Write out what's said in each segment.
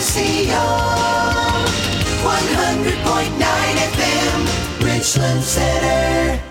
100.9 FM, Richland Center.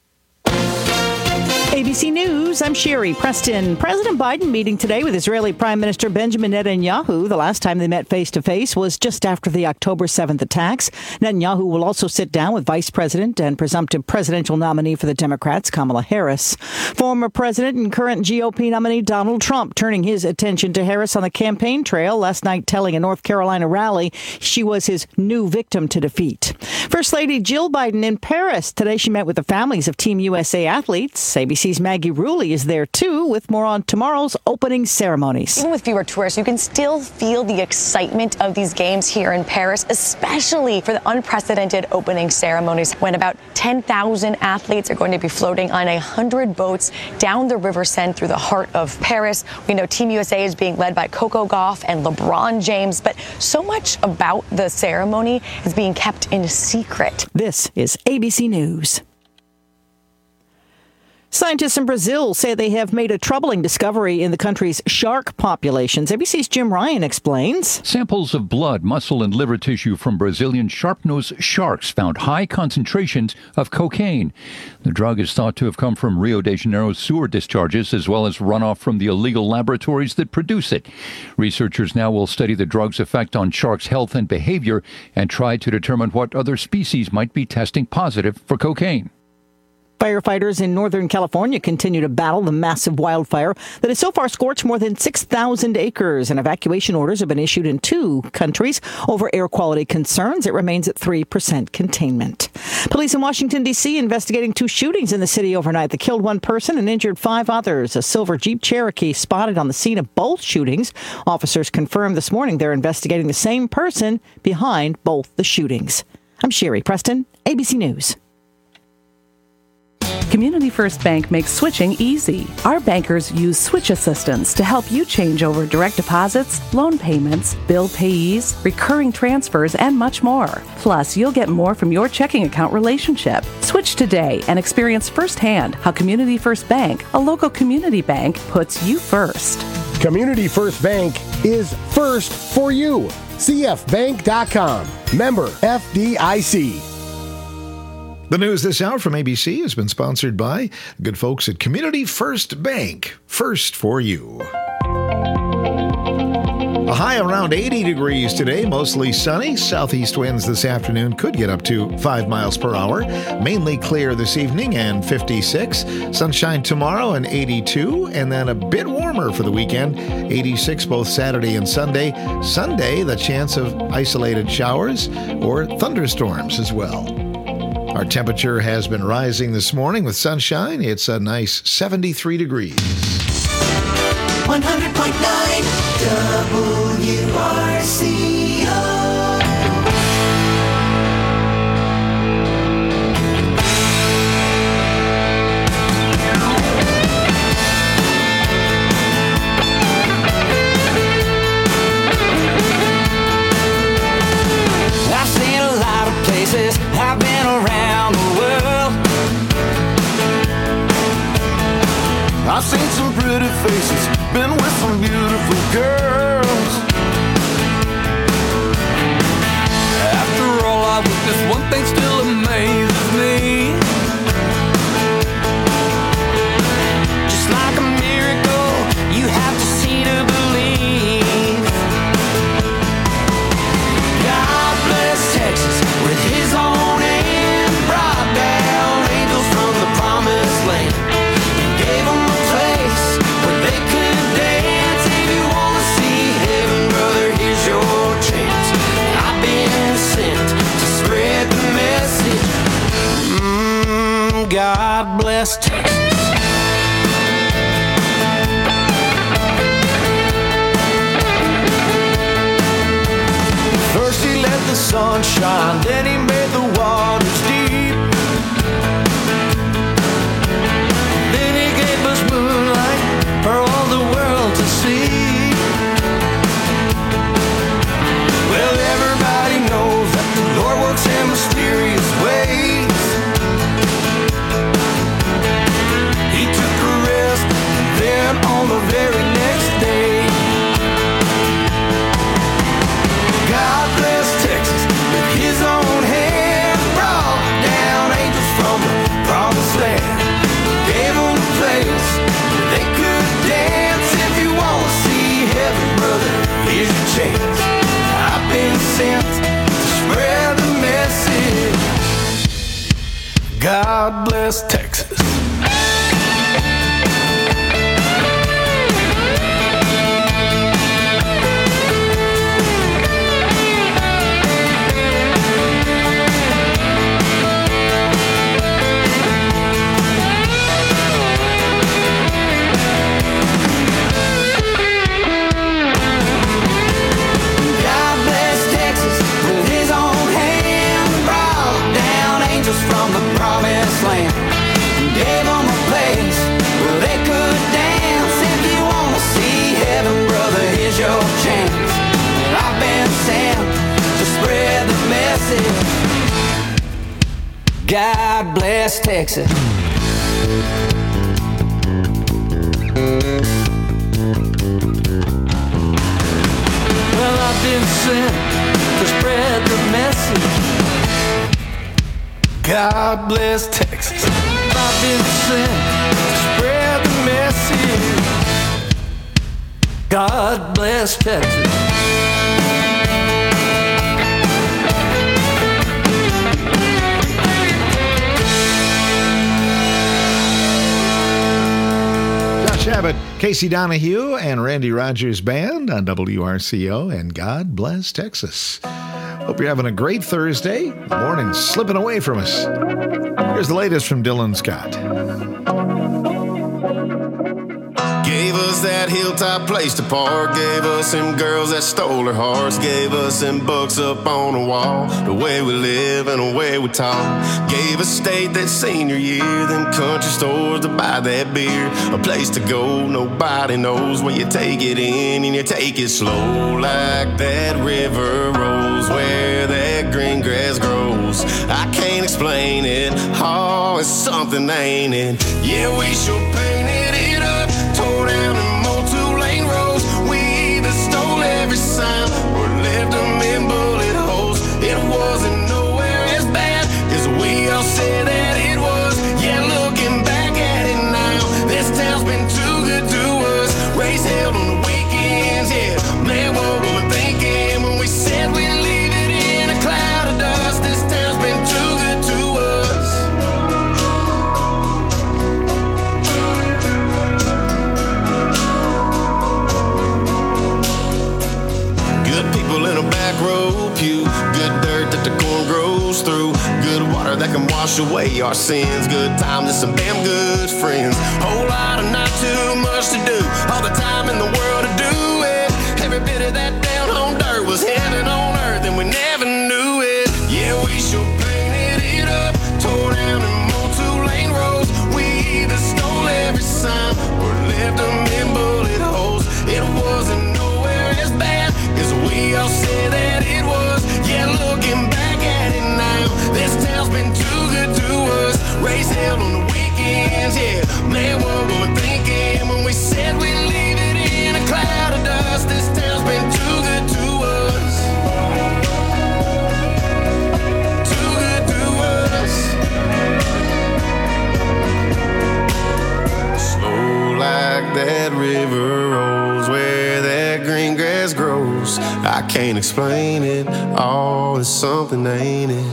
ABC News, I'm Sherry Preston. President Biden meeting today with Israeli Prime Minister Benjamin Netanyahu. The last time they met face-to-face was just after the October 7th attacks. Netanyahu will also sit down with Vice President and presumptive presidential nominee for the Democrats, Kamala Harris. Former President and current GOP nominee Donald Trump turning his attention to Harris on the campaign trail last night, telling a North Carolina rally she was his new victim to defeat. First Lady Jill Biden in Paris. Today she met with the families of Team USA athletes. ABC's Maggie Rulli is there, too, with more on tomorrow's opening ceremonies. Even with fewer tourists, you can still feel the excitement of these games here in Paris, especially for the unprecedented opening ceremonies, when about 10,000 athletes are going to be floating on 100 boats down the River Seine through the heart of Paris. We know Team USA is being led by Coco Gauff and LeBron James, but so much about the ceremony is being kept in secret. This is ABC News. Scientists in Brazil say they have made a troubling discovery in the country's shark populations. ABC's Jim Ryan explains. Samples of blood, muscle, and liver tissue from Brazilian sharp-nosed sharks found high concentrations of cocaine. The drug is thought to have come from Rio de Janeiro's sewer discharges, as well as runoff from the illegal laboratories that produce it. Researchers now will study the drug's effect on sharks' health and behavior and try to determine what other species might be testing positive for cocaine. Firefighters in Northern California continue to battle the massive wildfire that has so far scorched more than 6,000 acres, and evacuation orders have been issued in 2 countries over air quality concerns. It remains at 3% containment. Police in Washington, D.C. investigating 2 shootings in the city overnight that killed 1 person and injured 5 others. A silver Jeep Cherokee spotted on the scene of both shootings. Officers confirmed this morning they're investigating the same person behind both the shootings. I'm Sherry Preston, ABC News. Community First Bank makes switching easy. Our bankers use switch assistance to help you change over direct deposits, loan payments, bill payees, recurring transfers, and much more. Plus, you'll get more from your checking account relationship. Switch today and experience firsthand how Community First Bank, a local community bank, puts you first. Community First Bank is first for you. CFBank.com. Member FDIC. The news this hour from ABC has been sponsored by good folks at Community First Bank. First for you. A high around 80 degrees today, mostly sunny. Southeast winds this afternoon could get up to 5 miles per hour. Mainly clear this evening and 56. Sunshine tomorrow and 82. And then a bit warmer for the weekend, 86 both Saturday and Sunday. Sunday, the chance of isolated showers or thunderstorms as well. Our temperature has been rising this morning with sunshine. It's a nice 73 degrees. 100.9 WRCO. I've seen a lot of places. I've been around the world. I've seen some pretty faces, been with some beautiful girls. After all I witnessed, one thing still amazes me. Just like a miracle, you have to see to believe. God bless Texas with his own hand, brought down angels from the promised land. He gave them a place where they could dance. If you want to see heaven, brother, here's your chance. I've been sent to spread the message. God bless Texas. First he let the sun shine, then he made the waters deep. Then he gave us moonlight for all the world to see. Well, everybody knows that the Lord works in mysterious ways. He took a rest, then on the very next day, bless Texas. God bless Texas. Well, I've been sent to spread the message. God bless Texas. I've been sent to spread the message. God bless Texas. Shabbat, Casey Donahue and Randy Rogers Band on WRCO, and God bless Texas. Hope you're having a great Thursday. The morning's slipping away from us. Here's the latest from Dylan Scott. Gave us that hilltop place to park. Gave us them girls that stole our hearts. Gave us them books up on the wall. The way we live and the way we talk. Gave us state that senior year. Them country stores to buy that beer. A place to go nobody knows when you take it in and you take it slow. Like that river rolls where that green grass grows. I can't explain it. Oh, it's something, ain't it? Yeah, we sure painted it up. Tore down and mowed 2-lane roads. We either stole every sign or left them in bullet holes. It wasn't nowhere as bad as we all said that it was. Yeah, looking back at it now, this town's been too good to us. Race held on the weekends, yeah. Man, what were we thinking when we said we'd leave it in a cloud of dust? This town's been too good to us. In a back row pew, good dirt that the corn grows through, good water that can wash away our sins, good times and some damn good friends, whole lot of not too much to do, all the time in the world to do it, every bit of that down home dirt was heaven on earth and we never knew it. Yeah, we sure painted it up, tore down and mowed 2-lane roads. We either stole every sign or left them in bullet holes. It wasn't nowhere as bad as we all say that it was. Yeah, looking back at it now, this town's been too good to us. Race held on the weekends, yeah. Man, what were we thinking when we said we'd leave it in a cloud of dust? This town's been too good to us. Too good to us. Slow like that river rolls where that green grass grows. I can't explain it. Oh, it's something, ain't it?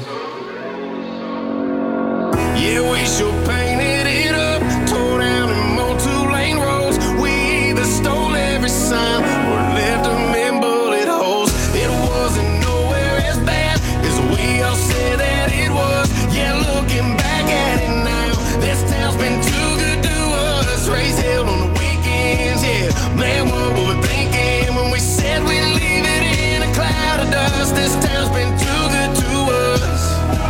Yeah, we sure painted it up, tore down and mowed 2-lane roads. We either stole every sign or left them in bullet holes. It wasn't nowhere as bad as we all said that it was. Yeah, looking back at it now, this town's been too good to us. Race held on the weekends, yeah. Man, what were we thinking when we said we'd leave it in a cloud of dust? This town's been too good to us.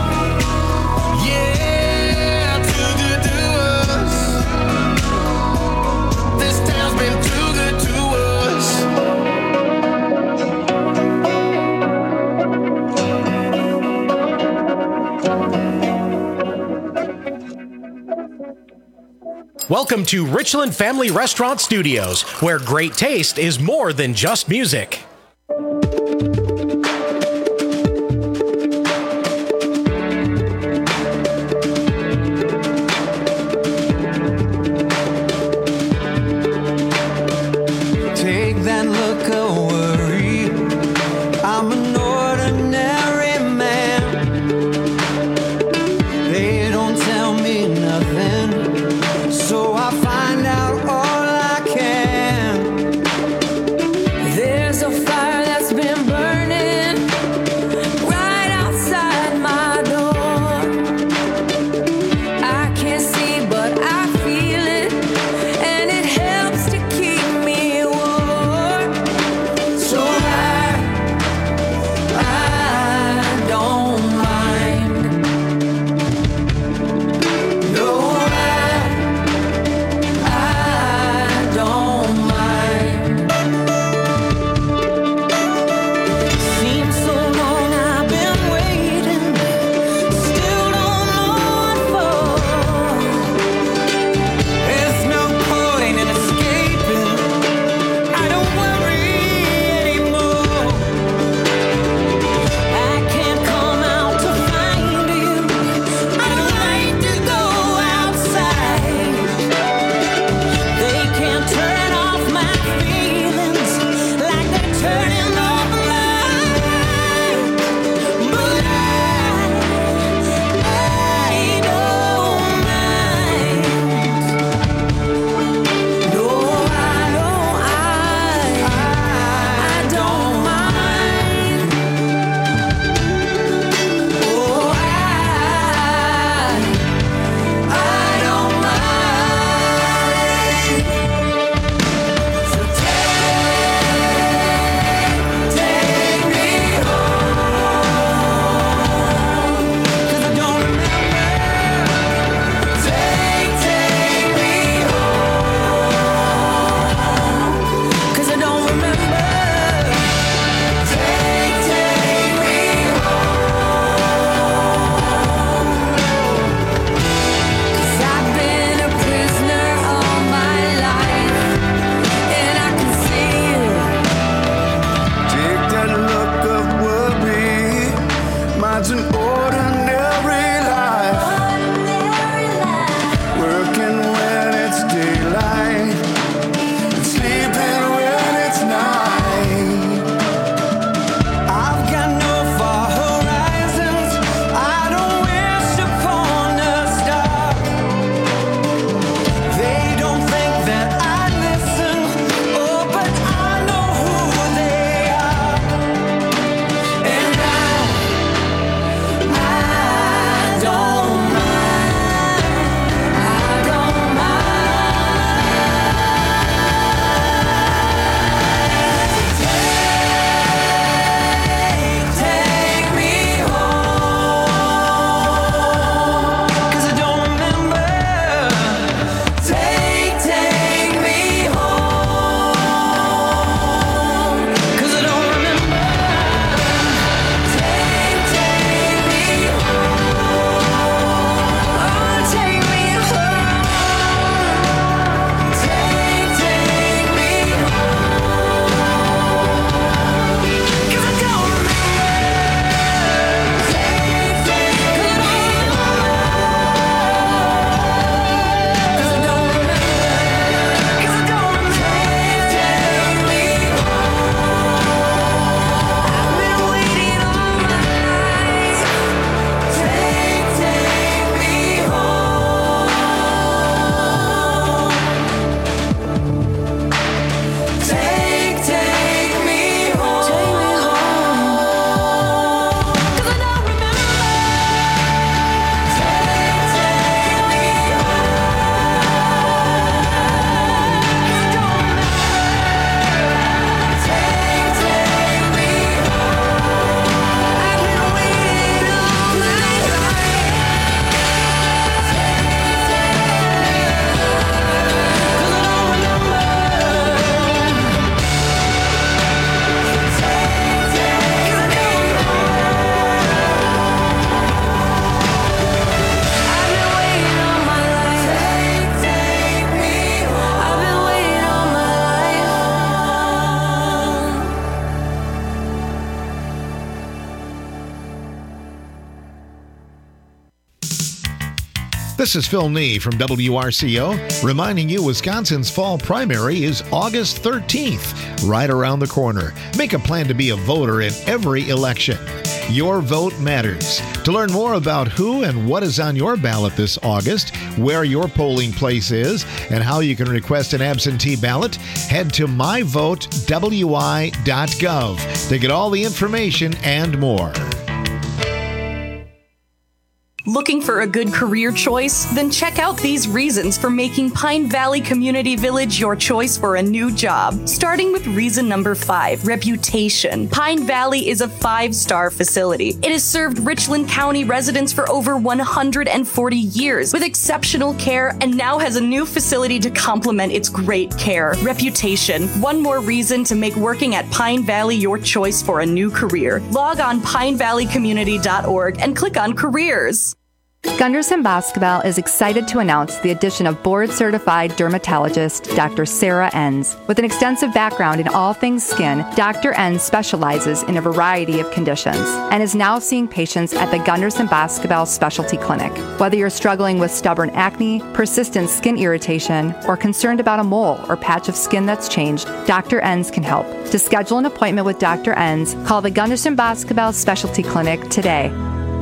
Yeah, too good to us. This town's been too good to us. Welcome to Richland Family Restaurant Studios, where great taste is more than just music. Take that look of worry. I'm an ordinary man. They don't tell me nothing. This is Phil Nee from WRCO, reminding you Wisconsin's fall primary is August 13th, right around the corner. Make a plan to be a voter in every election. Your vote matters. To learn more about who and what is on your ballot this August, where your polling place is, and how you can request an absentee ballot, head to myvotewi.gov to get all the information and more. Looking for a good career choice? Then check out these reasons for making Pine Valley Community Village your choice for a new job. Starting with reason number 5, reputation. Pine Valley is a 5-star facility. It has served Richland County residents for over 140 years with exceptional care and now has a new facility to complement its great care. Reputation. One more reason to make working at Pine Valley your choice for a new career. Log on pinevalleycommunity.org and click on careers. Gunderson Basketball is excited to announce the addition of board-certified dermatologist Dr. Sarah Enns. With an extensive background in all things skin, Dr. Enns specializes in a variety of conditions and is now seeing patients at the Gunderson Basketball Specialty Clinic. Whether you're struggling with stubborn acne, persistent skin irritation, or concerned about a mole or patch of skin that's changed, Dr. Enns can help. To schedule an appointment with Dr. Enns, call the Gunderson Basketball Specialty Clinic today.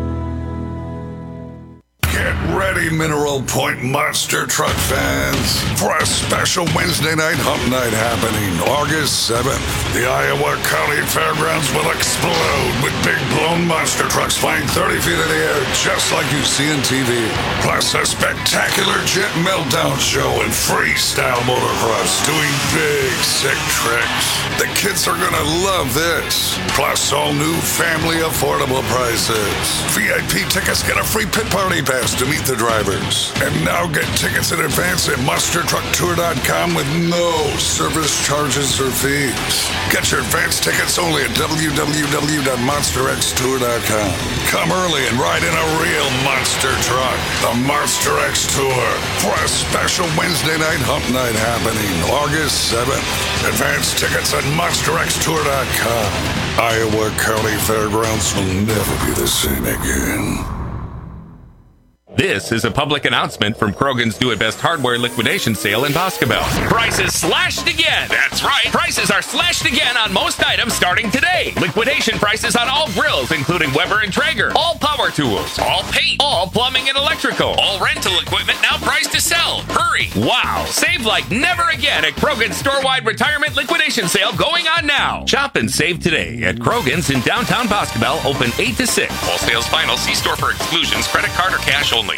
Get ready, Mineral Point Monster Truck fans, for a special Wednesday night hump night happening August 7th. The Iowa County Fairgrounds will explode with big blown monster trucks flying 30 feet in the air just like you see on TV. Plus a spectacular jet meltdown show and freestyle motocross doing big sick tricks. The kids are gonna love this. Plus all new family affordable prices. VIP tickets get a free pit party pass to meet the drivers. And now get tickets in advance at monstertrucktour.com with no service charges or fees. Get your advance tickets only at www.monsterxtour.com. Come early and ride in a real monster truck. The Monster X Tour for a special Wednesday night hump night happening August 7th. Advance tickets at monsterxtour.com. Iowa County Fairgrounds will never be the same again. This is a public announcement from Krogan's Do It Best Hardware liquidation sale in Boscobel. Prices slashed again. That's right. Prices are slashed again on most items starting today. Liquidation prices on all grills, including Weber and Traeger. All power tools. All paint. All plumbing and electrical. All rental equipment now priced to sell. Hurry. Wow. Save like never again at Krogan's store-wide retirement liquidation sale going on now. Shop and save today at Krogan's in downtown Boscobel, open 8 to 6. Wholesale's final. See store for exclusions. Credit card or cash only.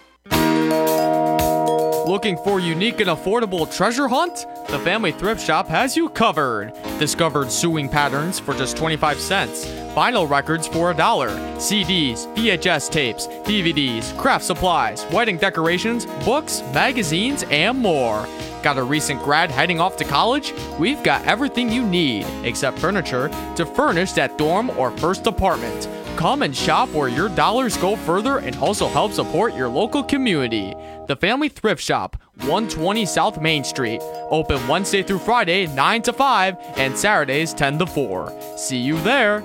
Looking for unique and affordable treasure hunt? The Family Thrift Shop has you covered. Discovered sewing patterns for just 25 cents, vinyl records for $1, CDs, VHS tapes, DVDs, craft supplies, wedding decorations, books, magazines, and more. Got a recent grad heading off to college? We've got everything you need, except furniture, to furnish that dorm or first apartment. Come and shop where your dollars go further and also help support your local community. The Family Thrift Shop, 120 South Main Street. Open Wednesday through Friday, 9 to 5, and Saturdays, 10 to 4. See you there.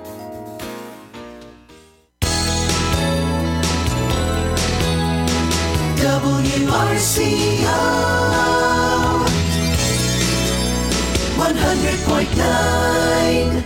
WRCO 100.9.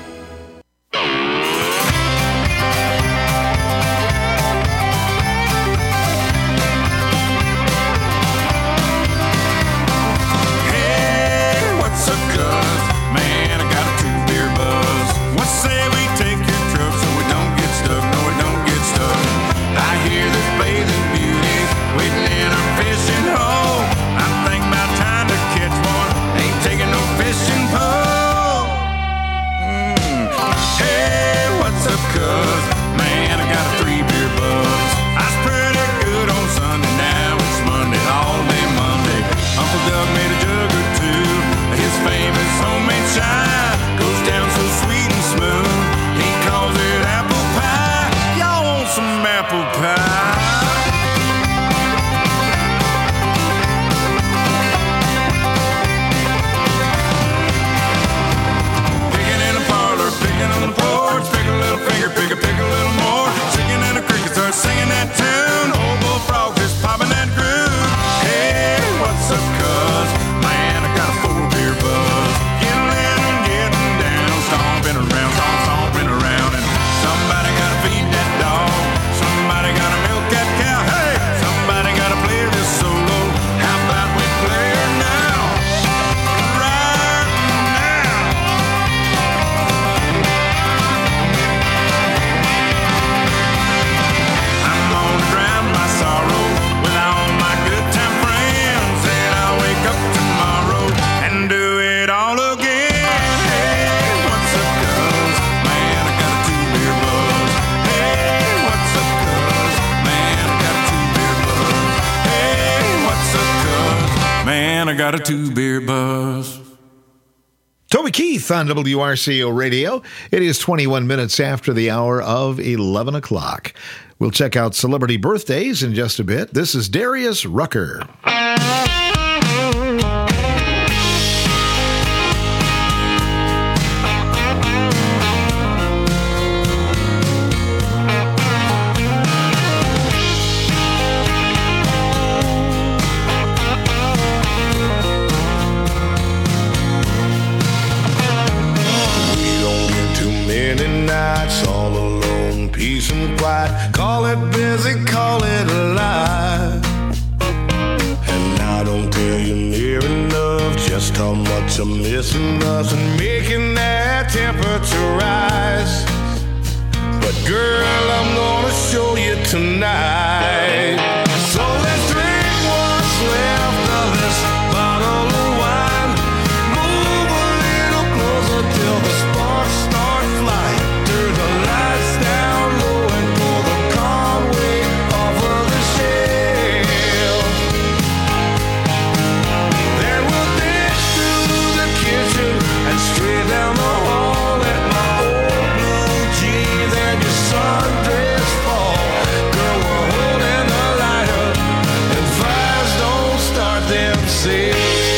Man, I got a 2-beer buzz. What say we take your truck so we don't get stuck? No, we don't get stuck. I hear there's bathing beauties waiting in our fishing hole. I'm thinking about trying to catch one. Ain't taking no fishing pole. got a 2-beer buzz. Toby Keith on WRCO Radio. It is 21 minutes after the hour of 11 o'clock. We'll check out celebrity birthdays in just a bit. This is Darius Rucker. Call it busy, call it alive. And I don't tell you near enough just how much I'm missing us and making that temperature rise. But girl, I'm gonna show you tonight. So let's drink what's left of this bottle of wine. Move a little closer till the sparks start flying. Turn the lights down low and pull the Conway off of the shelf. Then we'll dance through the kitchen and straight down the hall at my old blue jeans and your sundress fall. Girl, we're holding the lighter and fires don't start themselves.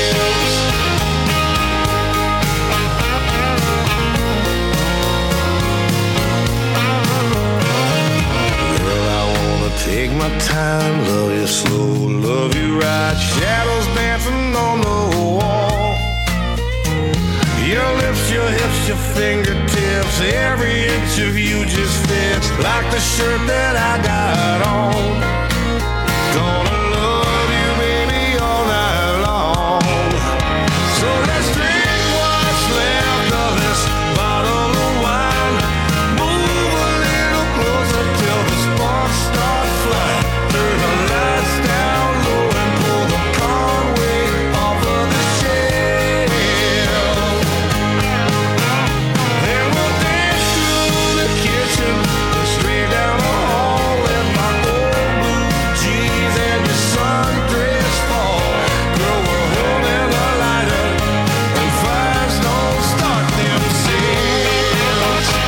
Take my time, love you slow, love you right. Shadows dancing on the wall. Your lips, your hips, your fingertips. Every inch of you just fits like the shirt that I got on. Gonna love you, baby, all night long. So let's drink what's left of this bottle of wine. Move a little closer till the sparks start. Turn the lights down low and pull the Conway off of the shelf. Then we'll dance through the kitchen and straight down the hall in my old blue jeans and your sundress fall. Girl, we're holding the lighter and fires don't start themselves.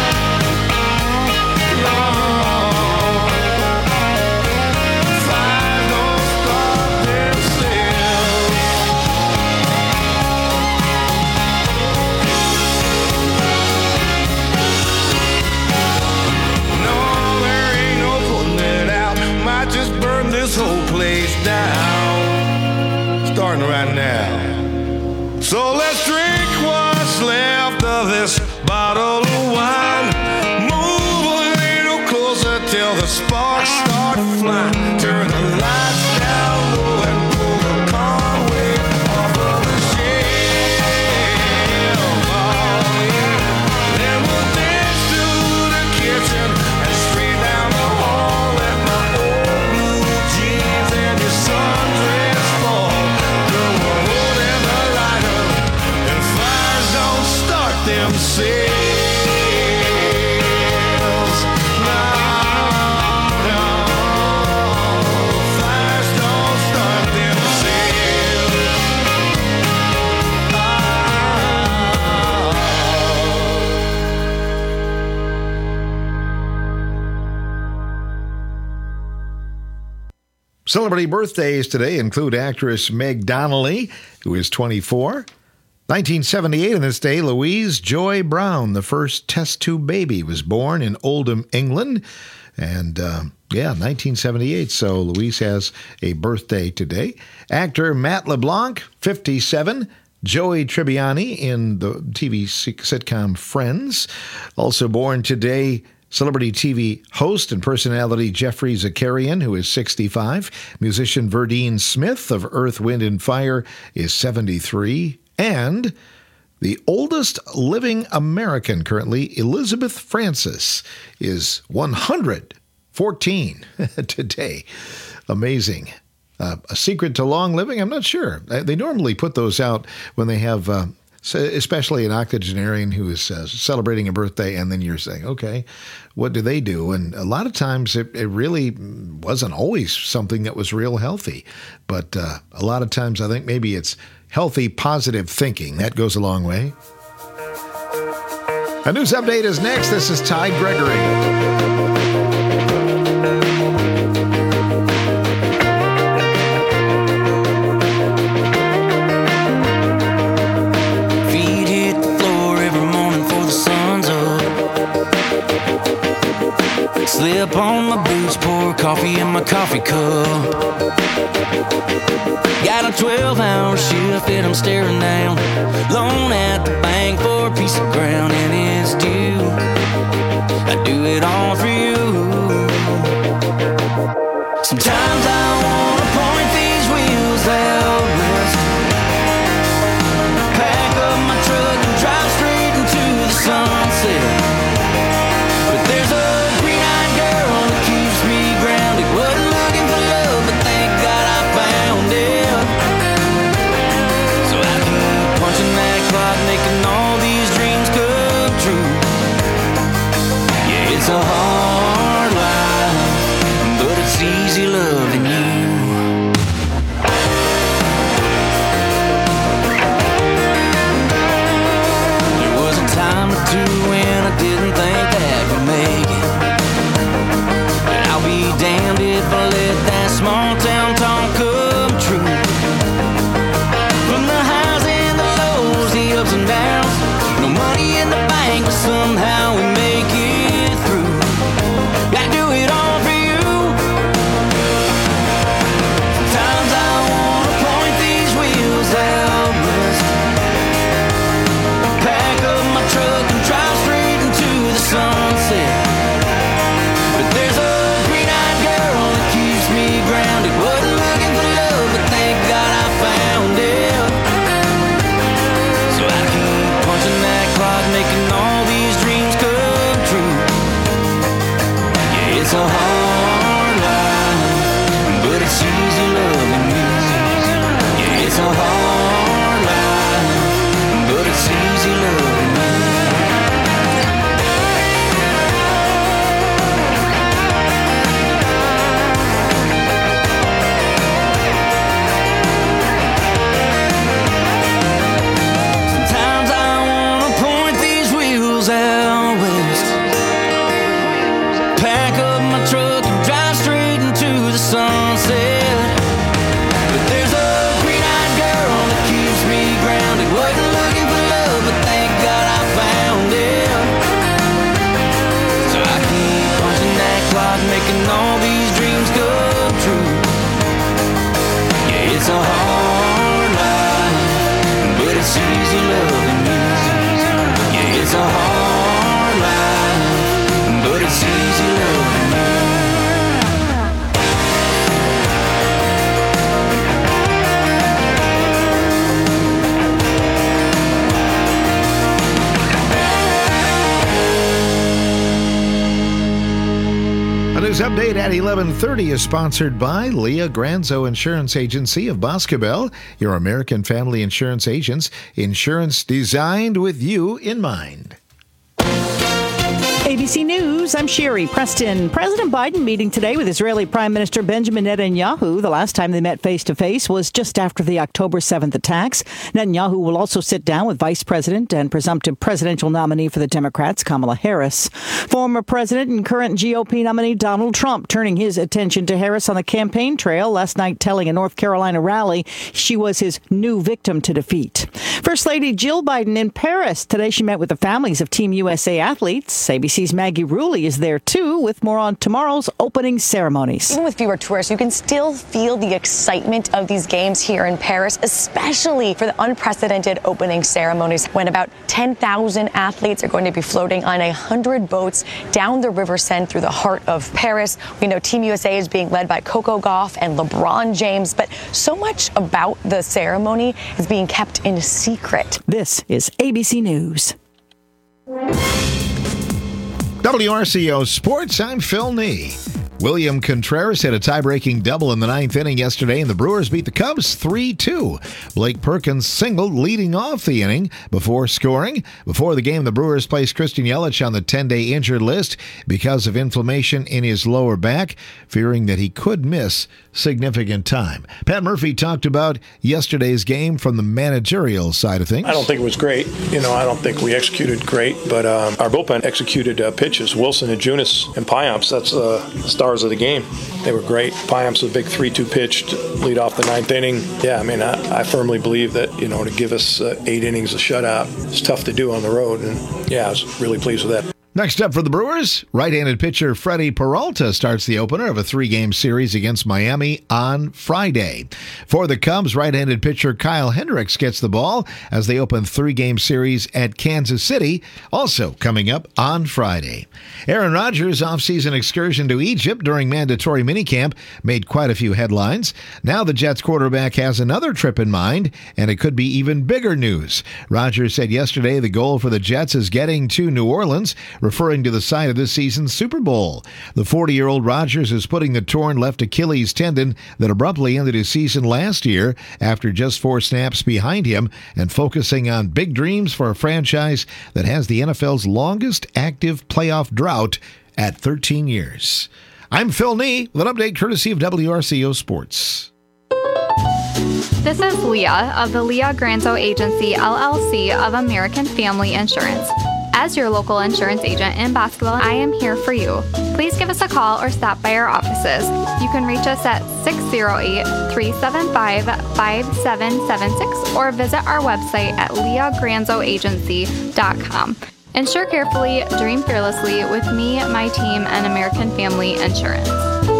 Just burn this whole place down, starting right now. So let's drink what's left of this bottle of wine. Move a little closer till the sparks start flying. Turn the lights down low and pull the Conway off of the shelf. Oh, yeah. Then we'll dance through the kitchen and straight down the hall at my old jeans and your sundress fall. Girl, we're holding the lighter and fires don't start themselves. No, fires don't start themselves. Celebrity birthdays today include actress Meg Donnelly, who is 24. 1978 on this day, Louise Joy Brown, the first test tube baby, was born in Oldham, England. And 1978, so Louise has a birthday today. Actor Matt LeBlanc, 57. Joey Tribbiani in the TV sitcom Friends. Also born today, celebrity TV host and personality Jeffrey Zakarian, who is 65. Musician Verdine Smith of Earth, Wind and Fire is 73. And the oldest living American currently, Elizabeth Francis, is 114 today. Amazing. A secret to long living? I'm not sure. They normally put those out when they have, especially an octogenarian who is celebrating a birthday, and then you're saying, okay, what do they do? And a lot of times it really wasn't always something that was real healthy. But a lot of times I think maybe it's healthy, positive thinking. That goes a long way. A news update is next. This is Ty Gregory. Slip on my boots, pour coffee in my coffee cup. Got a 12-hour shift and I'm staring down. Loan at the bank for a piece of ground and it's due. I do it all for you. Sometimes I wanna point these wheels out west, pack up my truck and drive straight into the sunset. But there's a green-eyed girl that keeps me grounded. Wasn't looking for love, but thank God I found it. So I keep punching that clock, making all these dreams come true. Yeah, it's a hard life, but it's easy loving you. There was a time or two when I didn't think that we'd make it. And I'll be damned if I let that small town talk come true. From the highs and the lows, the ups and downs, no money in the bank, but somehow we make it through. I do it all for you. Sometimes I wanna point these wheels out west, pack up my truck and drive straight into the sunset. But there's a green-eyed girl that keeps me grounded. Wasn't looking for love, but thank God I found it. So I keep punching that clock, making all these dreams come true. Yeah, it's a hard life, but it's easy loving you. Yeah, it's a hard life, but it's easy loving you. Sometimes I wanna point these wheels out west, pack up my truck and drive straight into the sunset. But there's a green-eyed girl that keeps me grounded. Wasn't looking for love, but thank God I found it. So I keep punching that clock, making all these dreams come true. Yeah, it's a hard life, but it's easy loving you. Yeah, it's a hard life, but it's easy loving you. A news update at 11:30 is sponsored by Leah Granzo Insurance Agency of Boscobel, your American family insurance agents. Insurance designed with you in mind. ABC News, I'm Sherry Preston. President Biden meeting today with Israeli Prime Minister Benjamin Netanyahu. The last time they met face-to-face was just after the October 7th attacks. Netanyahu will also sit down with Vice President and presumptive presidential nominee for the Democrats, Kamala Harris. Former President and current GOP nominee Donald Trump turning his attention to Harris on the campaign trail, last night telling a North Carolina rally she was his new victim to defeat. First Lady Jill Biden in Paris. Today she met with the families of Team USA athletes. ABC's Maggie Rulli is there, too, with more on tomorrow's opening ceremonies. Even with fewer tourists, you can still feel the excitement of these games here in Paris, especially for the unprecedented opening ceremonies, when about 10,000 athletes are going to be floating on 100 boats down the River Seine through the heart of Paris. We know Team USA is being led by Coco Gauff and LeBron James, but so much about the ceremony is being kept in secret. This is ABC News. WRCO Sports, I'm Phil Nee. William Contreras hit a tie-breaking double in the ninth inning yesterday, and the Brewers beat the Cubs 3-2. Blake Perkins singled leading off the inning before scoring. Before the game, the Brewers placed Christian Yelich on the 10-day injured list because of inflammation in his lower back, fearing that he could miss significant time. Pat Murphy talked about yesterday's game from the managerial side of things. I don't think it was great. I don't think we executed great, but our bullpen executed pitches. Wilson and Junis and Payamps, that's the stars of the game. They were great. Payamps was a big 3-2 pitch to lead off the ninth inning. Yeah, I firmly believe that, to give us 8 innings of shutout, it's tough to do on the road. And yeah, I was really pleased with that. Next up for the Brewers, right-handed pitcher Freddie Peralta starts the opener of a 3-game series against Miami on Friday. For the Cubs, right-handed pitcher Kyle Hendricks gets the ball as they open 3-game series at Kansas City, also coming up on Friday. Aaron Rodgers' offseason excursion to Egypt during mandatory minicamp made quite a few headlines. Now the Jets quarterback has another trip in mind, and it could be even bigger news. Rodgers said yesterday the goal for the Jets is getting to New Orleans, referring to the site of this season's Super Bowl. The 40-year-old Rodgers is putting the torn left Achilles tendon that abruptly ended his season last year after just 4 snaps behind him and focusing on big dreams for a franchise that has the NFL's longest active playoff drought at 13 years. I'm Phil Nee with an update courtesy of WRCO Sports. This is Leah of the Leah Granzo Agency, LLC of American Family Insurance. As your local insurance agent in Bosqueville, I am here for you. Please give us a call or stop by our offices. You can reach us at 608-375-5776 or visit our website at leahgranzoagency.com. Insure carefully, dream fearlessly with me, my team, and American Family Insurance.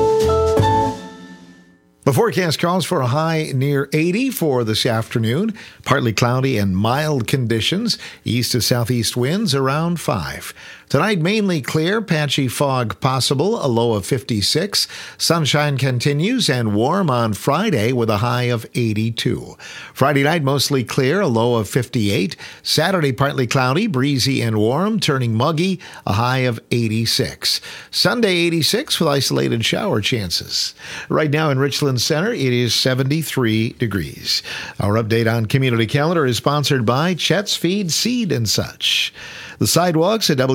The forecast calls for a high near 80 for this afternoon. Partly cloudy and mild conditions. East to southeast winds around 5. Tonight, mainly clear, patchy fog possible, a low of 56. Sunshine continues and warm on Friday with a high of 82. Friday night, mostly clear, a low of 58. Saturday, partly cloudy, breezy and warm, turning muggy, a high of 86. Sunday, 86 with isolated shower chances. Right now in Richland Center, it is 73 degrees. Our update on Community Calendar is sponsored by Chet's Feed Seed and Such. The sidewalks at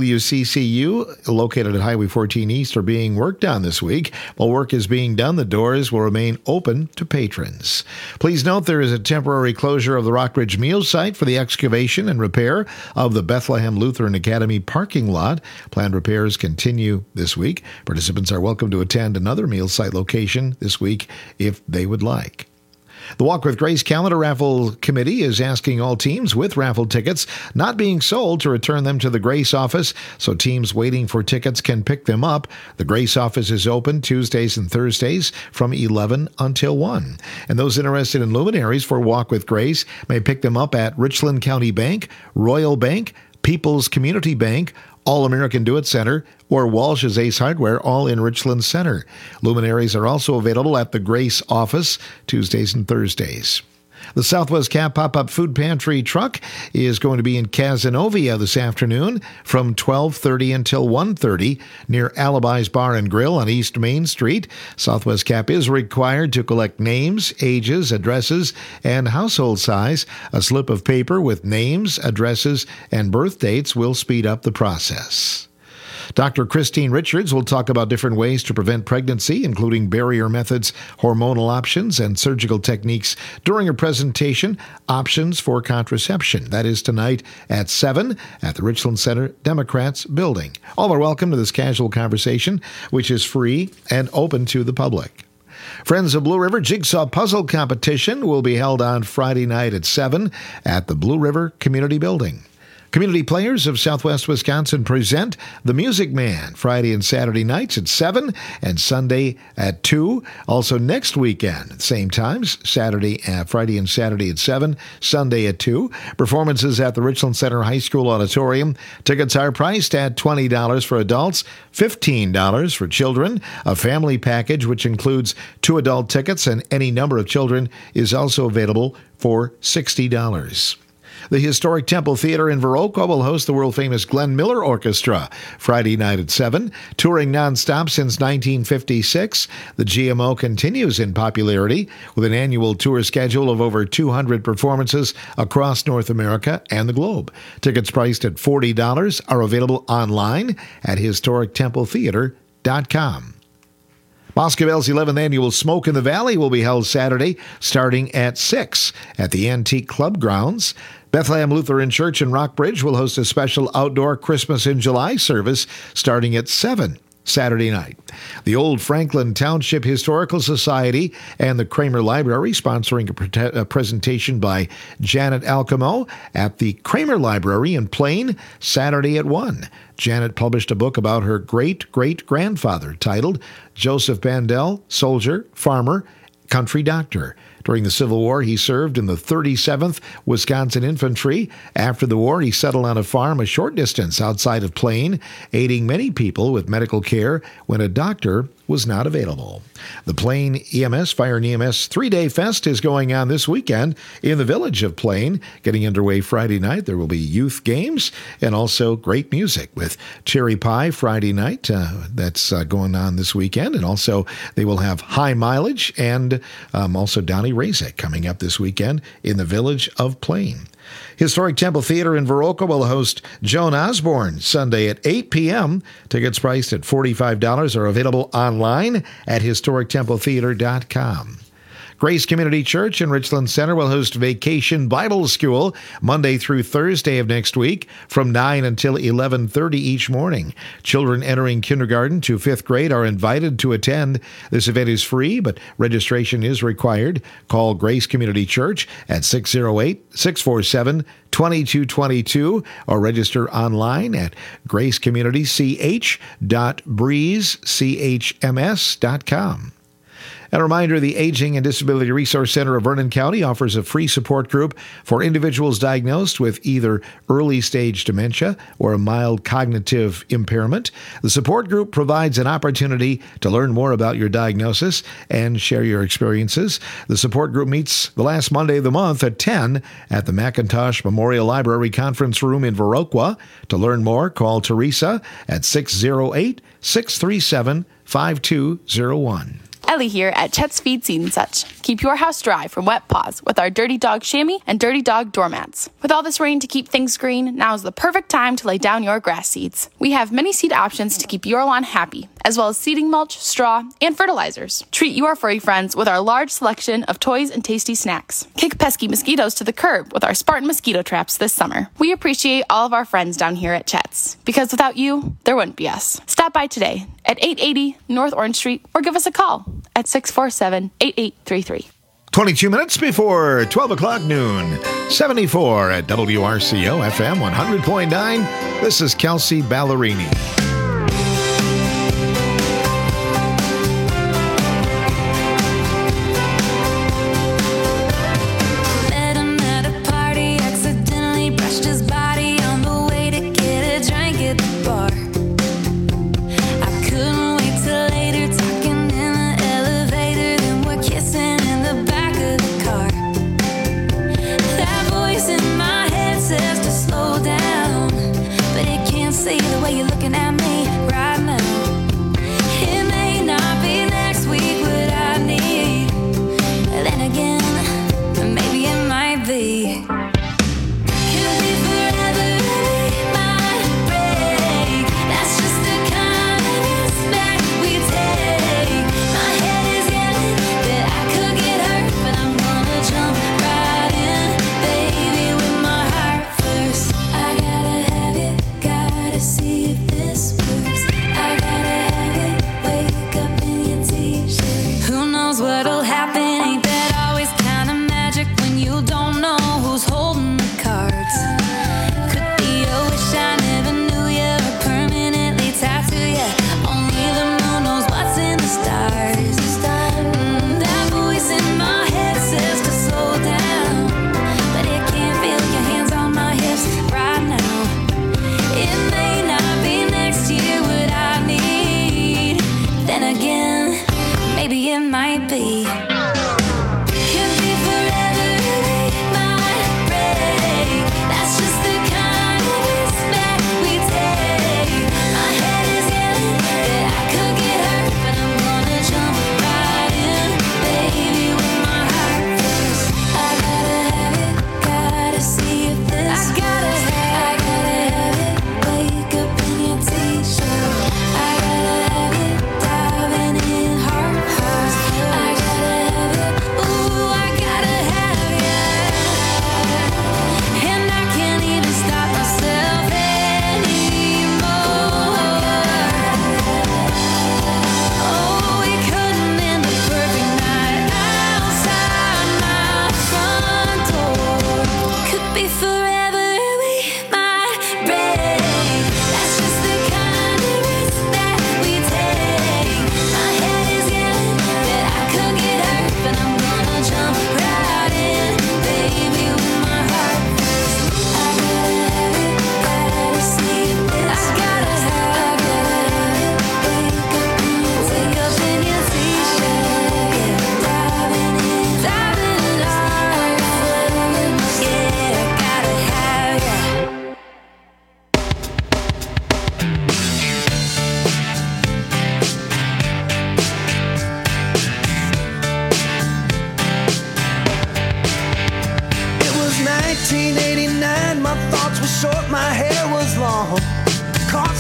WCCU, located at Highway 14 East, are being worked on this week. While work is being done, the doors will remain open to patrons. Please note there is a temporary closure of the Rockridge Meal site for the excavation and repair of the Bethlehem Lutheran Academy parking lot. Planned repairs continue this week. Participants are welcome to attend another meal site location this week if they would like. The Walk with Grace Calendar Raffle Committee is asking all teams with raffle tickets not being sold to return them to the Grace office so teams waiting for tickets can pick them up. The Grace office is open Tuesdays and Thursdays from 11 until 1. And those interested in luminaries for Walk with Grace may pick them up at Richland County Bank, Royal Bank, People's Community Bank, All-American Do-It Center, or Walsh's Ace Hardware, all in Richland Center. Luminaries are also available at the Grace office Tuesdays and Thursdays. The Southwest Cap Pop-Up Food Pantry truck is going to be in Cazenovia this afternoon from 12:30 until 1:30 near Alibi's Bar and Grill on East Main Street. Southwest Cap is required to collect names, ages, addresses, and household size. A slip of paper with names, addresses, and birth dates will speed up the process. Dr. Christine Richards will talk about different ways to prevent pregnancy, including barrier methods, hormonal options, and surgical techniques during her presentation, Options for Contraception. That is tonight at 7 at the Richland Center Democrats Building. All are welcome to this casual conversation, which is free and open to the public. Friends of Blue River Jigsaw Puzzle Competition will be held on Friday night at 7 at the Blue River Community Building. Community Players of Southwest Wisconsin present The Music Man, Friday and Saturday nights at 7 and Sunday at 2. Also next weekend at the same times, Friday and Saturday at 7, Sunday at 2. Performances at the Richland Center High School Auditorium. Tickets are priced at $20 for adults, $15 for children. A family package, which includes 2 adult tickets and any number of children, is also available for $60. The Historic Temple Theater in Viroqua will host the world-famous Glenn Miller Orchestra Friday night at 7. Touring nonstop since 1956, the GMO continues in popularity with an annual tour schedule of over 200 performances across North America and the globe. Tickets priced at $40 are available online at historictempletheater.com. Boscobel's 11th annual Smoke in the Valley will be held Saturday starting at 6 at the Antique Club grounds. Bethlehem Lutheran Church in Rockbridge will host a special outdoor Christmas in July service starting at 7 Saturday night. The Old Franklin Township Historical Society and the Kramer Library sponsoring a presentation by Janet Alcamo at the Kramer Library in Plain Saturday at 1. Janet published a book about her great-great-grandfather titled Joseph Bandel, Soldier, Farmer, Country Doctor. During the Civil War, he served in the 37th Wisconsin Infantry. After the war, he settled on a farm a short distance outside of Plain, aiding many people with medical care when a doctor was not available. The Plain Fire and EMS 3-day fest is going on this weekend in the village of Plain. Getting underway Friday night, there will be youth games and also great music with Cherry Pie Friday night. That's going on this weekend. And also they will have High Mileage and also Donnie Razek coming up this weekend in the village of Plain. Historic Temple Theater in Viroqua will host Joan Osborne Sunday at 8 p.m. Tickets priced at $45 are available online at historictempletheater.com. Grace Community Church in Richland Center will host Vacation Bible School Monday through Thursday of next week from 9 until 11:30 each morning. Children entering kindergarten to 5th grade are invited to attend. This event is free, but registration is required. Call Grace Community Church at 608-647-2222 or register online at gracecommunitych.breezechms.com. A reminder, the Aging and Disability Resource Center of Vernon County offers a free support group for individuals diagnosed with either early-stage dementia or a mild cognitive impairment. The support group provides an opportunity to learn more about your diagnosis and share your experiences. The support group meets the last Monday of the month at 10 at the McIntosh Memorial Library Conference Room in Viroqua. To learn more, call Teresa at 608-637-5201. Ellie here at Chet's Feed Seed and Such. Keep your house dry from wet paws with our Dirty Dog chamois and Dirty Dog doormats. With all this rain to keep things green, now is the perfect time to lay down your grass seeds. We have many seed options to keep your lawn happy, as well as seeding mulch, straw, and fertilizers. Treat your furry friends with our large selection of toys and tasty snacks. Kick pesky mosquitoes to the curb with our Spartan mosquito traps this summer. We appreciate all of our friends down here at Chet's, because without you, there wouldn't be us. Stop by today at 880 North Orange Street or give us a call at 647-8833. 22 minutes before 12 o'clock noon. 74 at WRCO FM 100.9. This is Kelsey Ballerini. See if this works.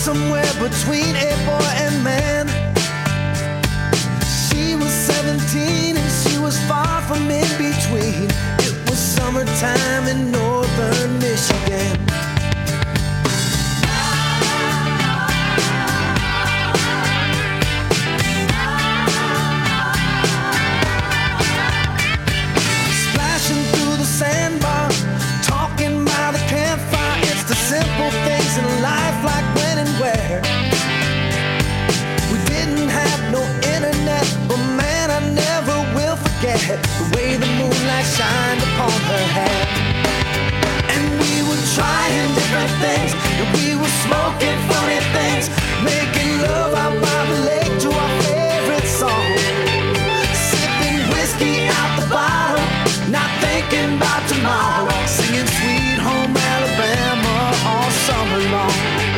somewhere between a boy and man. She was 17 and she was far from in between. It was summertime in northern Michigan. Splashing through the sandbar, talking by the campfire. It's the simple things in life, like when and where. We didn't have no internet, but man, I never will forget the way the moonlight shined upon her hair. And we were trying different things, and we were smoking funny things, making love out by the lake to our favorite song, sipping whiskey out the bottle, not thinking about tomorrow, singing Sweet Home Alabama all summer long.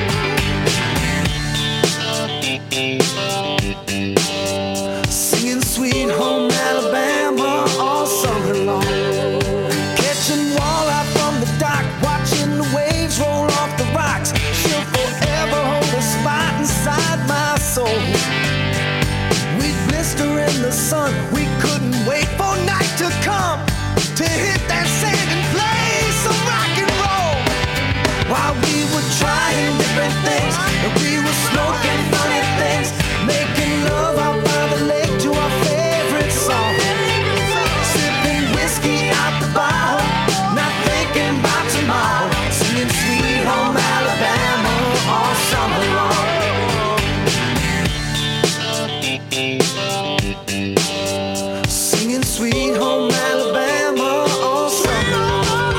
Singing Sweet Home Alabama all summer long. Catching walleye from the dock, watching the waves roll off the rocks. She'll forever hold a spot inside my soul. We'd blister in the sun, we couldn't wait for night to come to hit that sand and play some rock and roll. While we were trying different things, and we were smoking funny things, making love out by the lake to our favorite song, sipping whiskey out the bottle, not thinking about tomorrow, singing Sweet Home Alabama all summer long. Singing Sweet Home Alabama all summer long.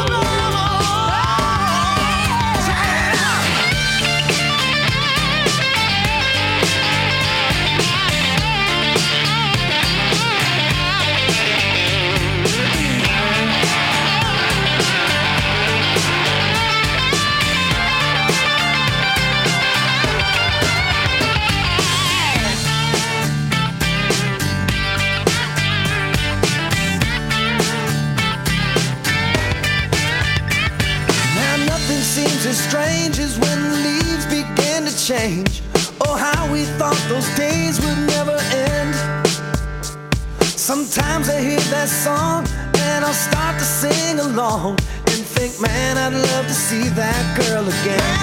Now nothing seems as strange as when the leaves begin to change. Oh, how we thought those days would never end. Sometimes I hear that song and I'll start to sing along and think, man, I'd love to see that girl again.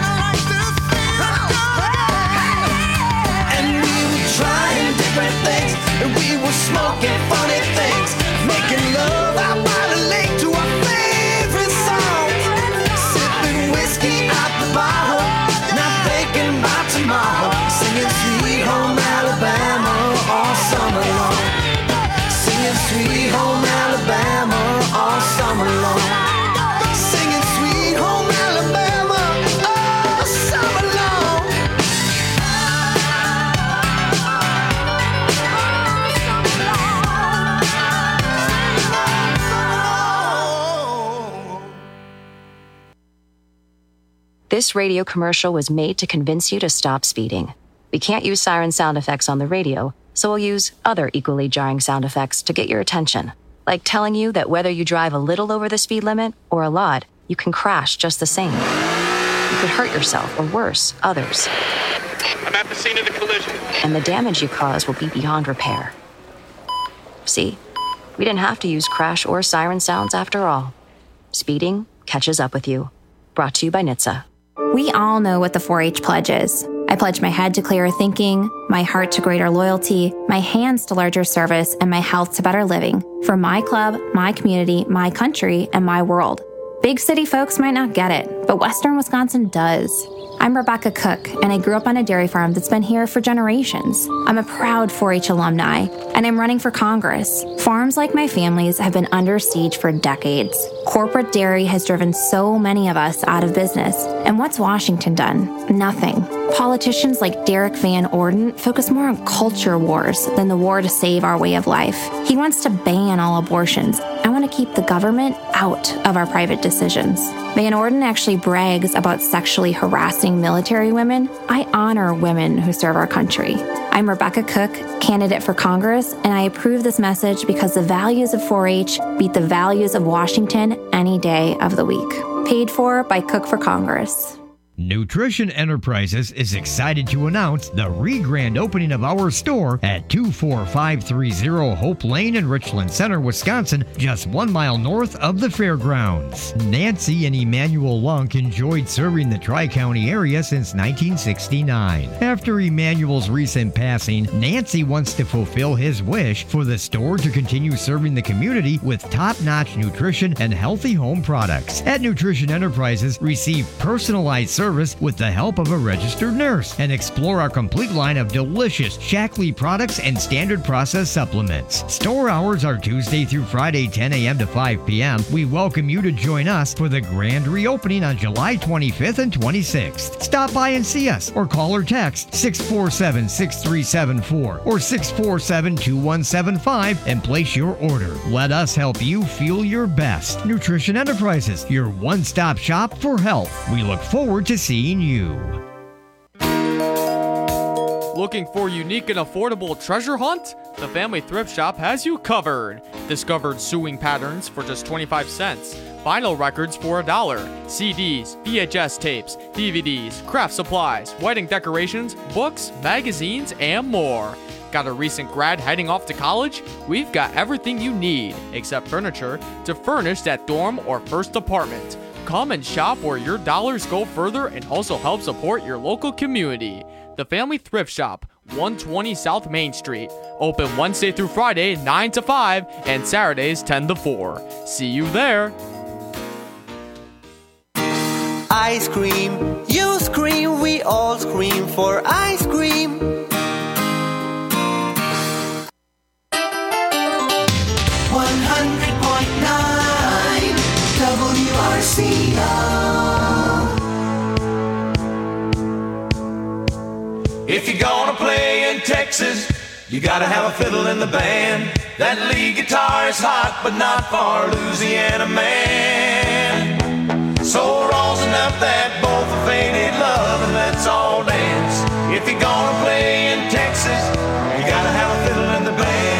And we were trying different things, and we were smoking funny things, making love out by the lake to our favorite song, sipping whiskey out the bottle, not thinking about tomorrow, singing Sweet Home Alabama all summer long. Singing Sweet Home Alabama all summer long. Singing Sweet Home Alabama all summer long. This radio commercial was made to convince you to stop speeding. We can't use siren sound effects on the radio, so we'll use other equally jarring sound effects to get your attention. Like telling you that whether you drive a little over the speed limit or a lot, you can crash just the same. You could hurt yourself or worse, others. I'm at the scene of the collision. And the damage you cause will be beyond repair. See? We didn't have to use crash or siren sounds after all. Speeding catches up with you. Brought to you by NHTSA. We all know what the 4-H pledge is. I pledge my head to clearer thinking, my heart to greater loyalty, my hands to larger service, and my health to better living for my club, my community, my country, and my world. Big city folks might not get it, but Western Wisconsin does. I'm Rebecca Cook, and I grew up on a dairy farm that's been here for generations. I'm a proud 4-H alumni, and I'm running for Congress. Farms like my family's have been under siege for decades. Corporate dairy has driven so many of us out of business. And what's Washington done? Nothing. Politicians like Derek Van Orden focus more on culture wars than the war to save our way of life. He wants to ban all abortions. I want to keep the government out of our private decisions. Van Orden actually brags about sexually harassing military women. I honor women who serve our country. I'm Rebecca Cook, candidate for Congress, and I approve this message because the values of 4-H beat the values of Washington any day of the week. Paid for by Cook for Congress. Nutrition Enterprises is excited to announce the re-grand opening of our store at 24530 Hope Lane in Richland Center, Wisconsin, just 1 mile north of the fairgrounds. Nancy and Emmanuel Lunk enjoyed serving the Tri-County area since 1969. After Emmanuel's recent passing, Nancy wants to fulfill his wish for the store to continue serving the community with top-notch nutrition and healthy home products. At Nutrition Enterprises, receive personalized service with the help of a registered nurse and explore our complete line of delicious Shaklee products and standard process supplements. Store hours are Tuesday through Friday, 10 a.m. to 5 p.m. We welcome you to join us for the grand reopening on July 25th and 26th. Stop by and see us or call or text 647-6374 or 647-2175 and place your order. Let us help you feel your best. Nutrition Enterprises, your one-stop shop for health. We look forward to seeing you. Looking for unique and affordable treasure hunt? The Family Thrift Shop has you covered. Discovered sewing patterns for just 25 cents. Vinyl records for $1. CDs, VHS tapes, DVDs, craft supplies, wedding decorations, books, magazines, and more. Got a recent grad heading off to college? We've got everything you need, except furniture, to furnish that dorm or first apartment. Come and shop where your dollars go further and also help support your local community. The Family Thrift Shop, 120 South Main Street. Open Wednesday through Friday, 9 to 5, and Saturdays, 10 to 4. See you there. Ice cream, you scream, we all scream for ice cream. 100.9 WRCO. If you're gonna play in Texas, you gotta have a fiddle in the band. That lead guitar is hot, but not for Louisiana man. So rosin up that bowl for faded love and let's all dance. If you're gonna play in Texas, you gotta have a fiddle in the band.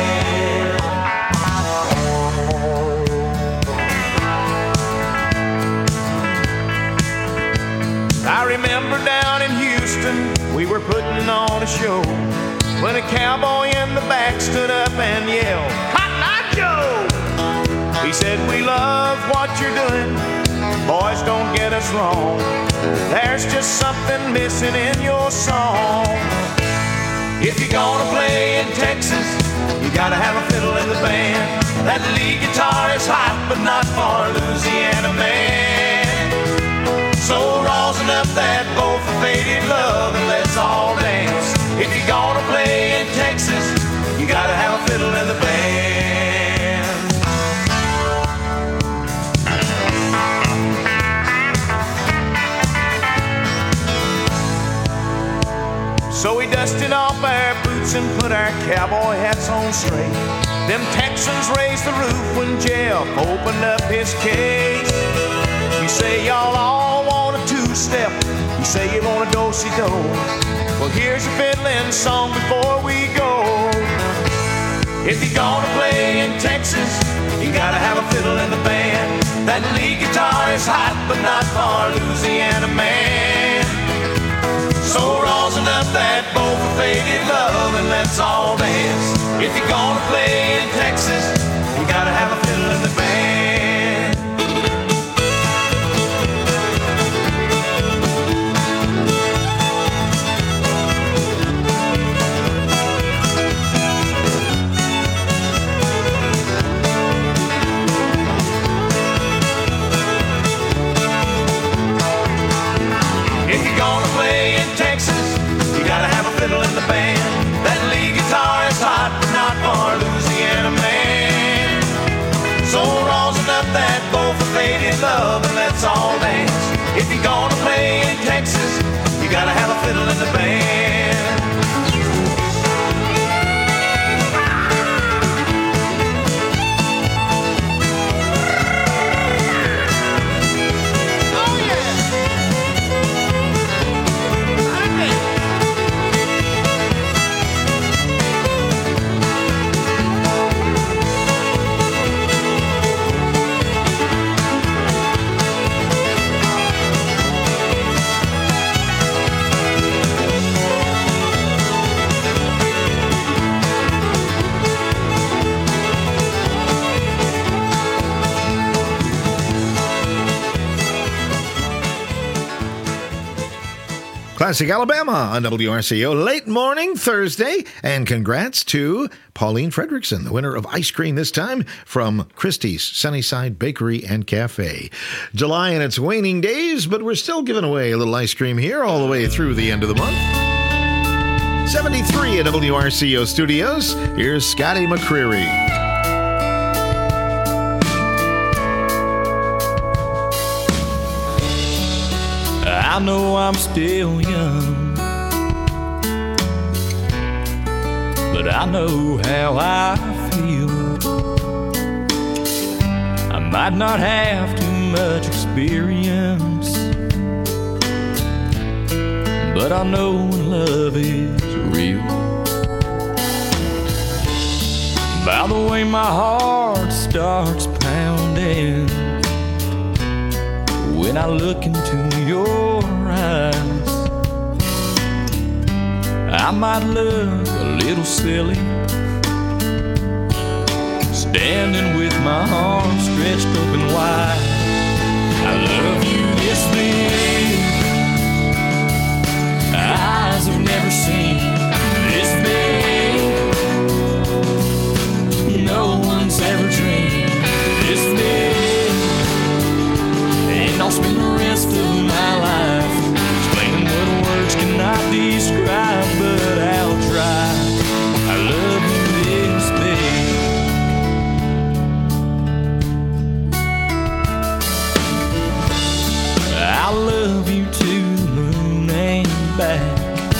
I remember down in Houston, we were putting on a show when a cowboy in the back stood up and yelled, "Cotton Eye Joe!" He said, "We love what you're doing, boys, don't get us wrong. There's just something missing in your song. If you're gonna play in Texas, you gotta have a fiddle in the band. That lead guitar is hot, but not for Louisiana man. So rosin up that bowl for faded love and let's all dance. If you're gonna play in Texas, you gotta have a fiddle in the band." So we dusted off our boots and put our cowboy hats on straight. Them Texans raised the roof when Jeff opened up his case. You say y'all all want a two-step, you say you want a do-si-do. Well, here's your fiddling song before we go. If you're gonna play in Texas, you gotta have a fiddle in the band. That lead guitar is hot, but not for Louisiana man. So rosin up that bowl for faded love and let's all dance. If you're gonna play in Texas, you gotta have a fiddle in the band. If you're gonna play in Texas, you gotta have a fiddle in the band. That lead guitar is hot, but not for Louisiana man. So rosin up that bowl for faded love and let's all dance. If you're gonna play in Texas, you gotta have a fiddle in the band. Classic Alabama on WRCO late morning Thursday. And congrats to Pauline Fredrickson, the winner of ice cream this time from Christie's Sunnyside Bakery and Cafe. July in its waning days, but we're still giving away a little ice cream here all the way through the end of the month. 73 at WRCO Studios. Here's Scotty McCreery. I know I'm still young, but I know how I feel. I might not have too much experience, but I know when love is real. By the way my heart starts pounding when I look into your eyes, I might look a little silly, standing with my arms stretched open wide. I love you this big, eyes have never seen this big, no one's ever dreamed this big. And I'll spend the rest of my life explaining what words cannot describe, but I'll try. I love you this big. I love you to the moon and back.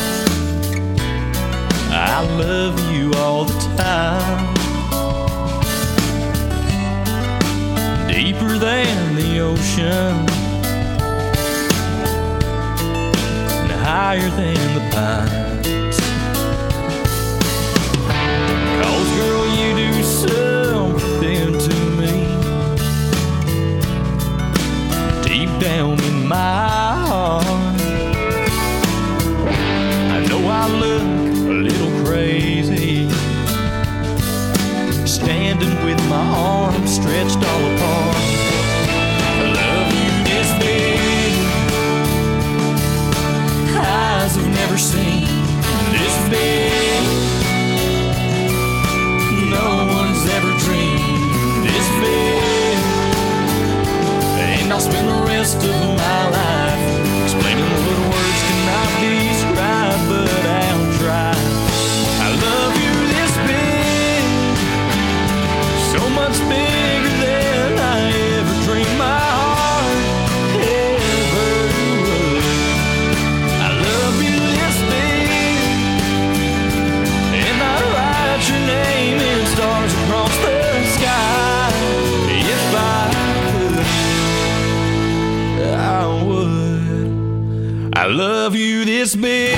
I love you all the time, deeper than the ocean, and higher than the pines. 'Cause girl, you do something to me deep down in my heart. I know I look a little crazy, standing with my arms stretched all apart. I love you this big, eyes have never seen this big, no one's ever dreamed this big. And I'll spend the rest of my life explaining what words cannot describe, but I'll try. I love you this big, so much bigger than I ever dreamed my heart ever would. I love you this big, and I write your name in stars across the sky. If I could, I would. I love you this big,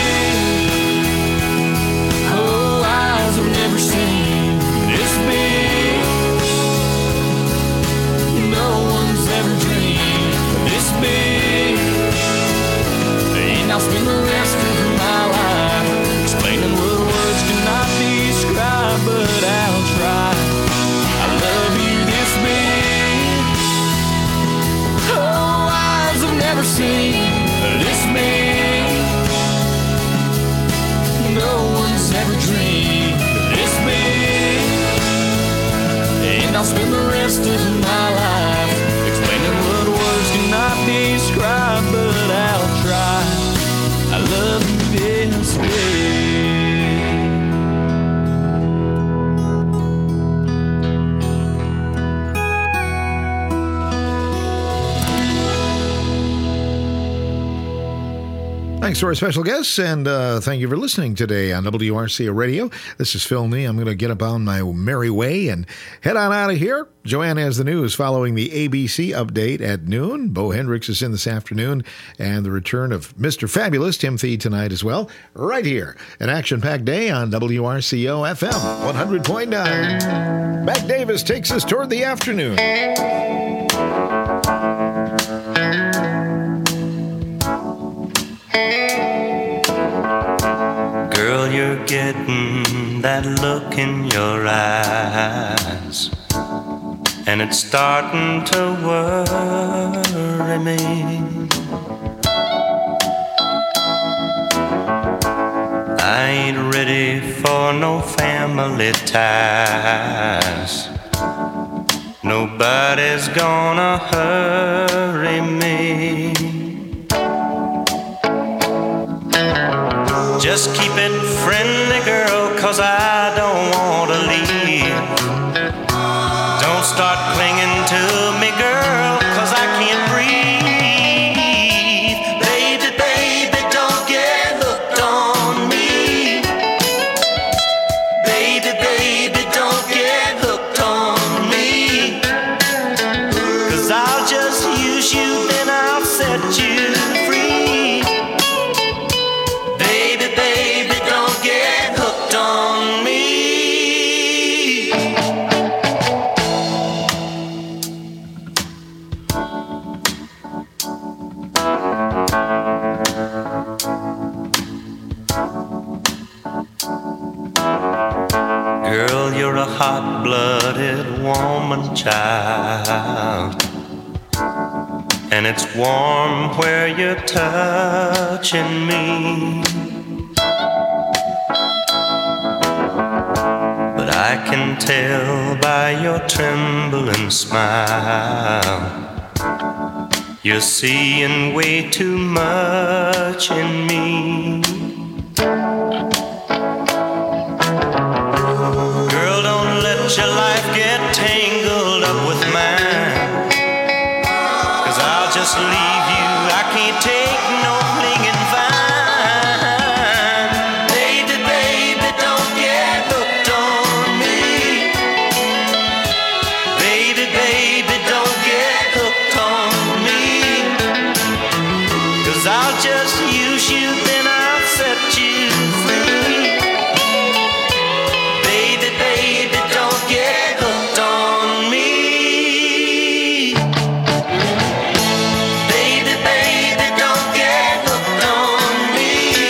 oh, eyes have never seen this big, no one's ever dreamed this big. And I'll spend the rest of my life explaining what words cannot describe, but I'll try. I love you this big, oh, eyes have never seen this big, no one's ever dreamed this big. And I'll spend the rest of my life explaining what words cannot describe, but I'll try. I love you this way. Thanks to our special guests, and thank you for listening today on WRCO Radio. This is Phil Nee. I'm going to get up on my merry way and head on out of here. Joanne has the news following the ABC update at noon. Bo Hendricks is in this afternoon, and the return of Mr. Fabulous, Tim Thie, tonight as well, right here. An action-packed day on WRCO FM 100.9. Mac Davis takes us toward the afternoon. Girl, you're getting that look in your eyes, and it's starting to worry me. I ain't ready for no family ties. Nobody's gonna hurry me. Just keep it friendly, girl, 'cause I don't want to leave. Don't start clinging to me, girl, 'cause I can't breathe. Baby, baby, don't get hooked on me. Baby, baby, don't get hooked on me. 'Cause I'll just use you, then I'll set you free. Baby, baby, don't get hooked on me. Girl, you're a hot-blooded woman, child. And it's warm where you're touching me. But I can tell by your trembling smile, you're seeing way too much in me. Girl, don't let your life get tangled up with mine, 'cause I'll just leave you. I can't take no clinging vine. Baby, baby, don't get hooked on me. Baby, baby, don't get hooked on me. 'Cause I'll just use you, then I'll set you free. Baby, baby, don't get hooked on me. Baby, baby, don't get hooked on me.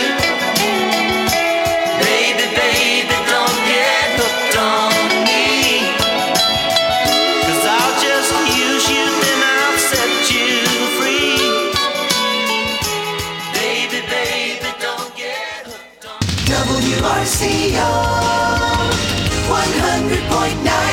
Baby, baby, don't get hooked on me. 'Cause I'll just use you, then I'll set you free. Baby, baby, don't get hooked on me. WRCO.